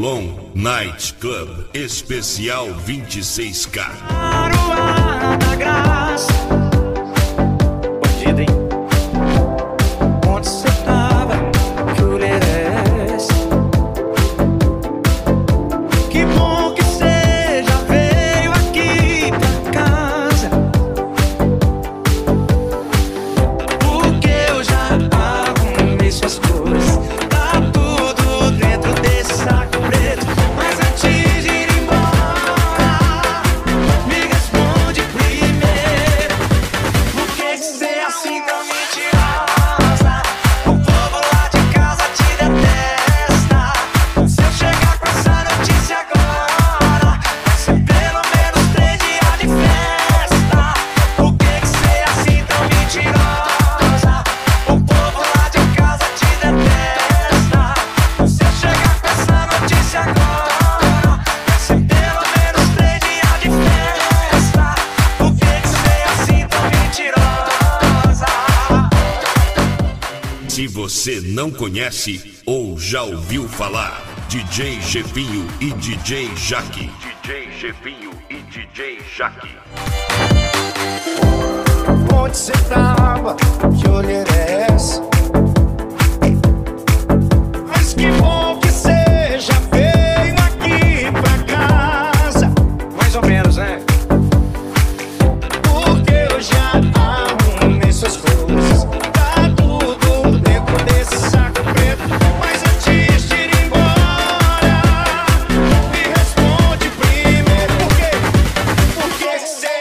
Reolon Night Club Especial 26K. Aruá da Graça. Bandido, hein? Onde você tava? Que orelha é essa? Que bom que você já veio aqui pra casa, porque eu já arrumei suas coisas. Tá tudo dentro desse saco preto. Mas antes de ir embora, me responde primeiro: por que você é assim tão mentirosa? O povo lá de casa te detesta. Se eu chegar com essa notícia agora, vai ser pelo menos 3 dias de festa. Por que você é assim tão mentirosa? O povo lá de casa te detesta. Se eu chegar com essa notícia agora, vai ser pelo menos 3 dias de festa. Por que você é assim tão mentirosa? Se você não conhece ou já ouviu falar, DJ Jefinho e DJ Jaque. DJ Jefinho e DJ Jaque. Onde você tava? Que olheira é essa? Mas que bom que você já veio aqui pra casa. Mais ou menos, né? Porque eu já arrumei suas coisas. Tá tudo dentro desse saco preto. Mas antes de ir embora, me responde primeiro: por quê? Por que você...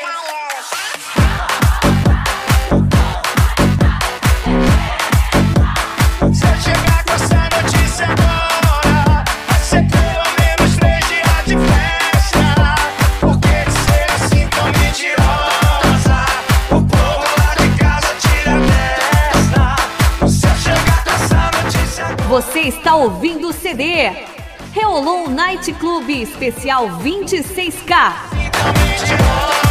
Se eu chegar com essa notícia agora, vai ser pelo menos 3 dias de festa. Por que você é assim tão mentirosa? O povo lá de casa tira a testa. Se eu chegar com essa notícia agora... Você está ouvindo o CD Reolon Night Club Especial 26K. Tão mentirosa.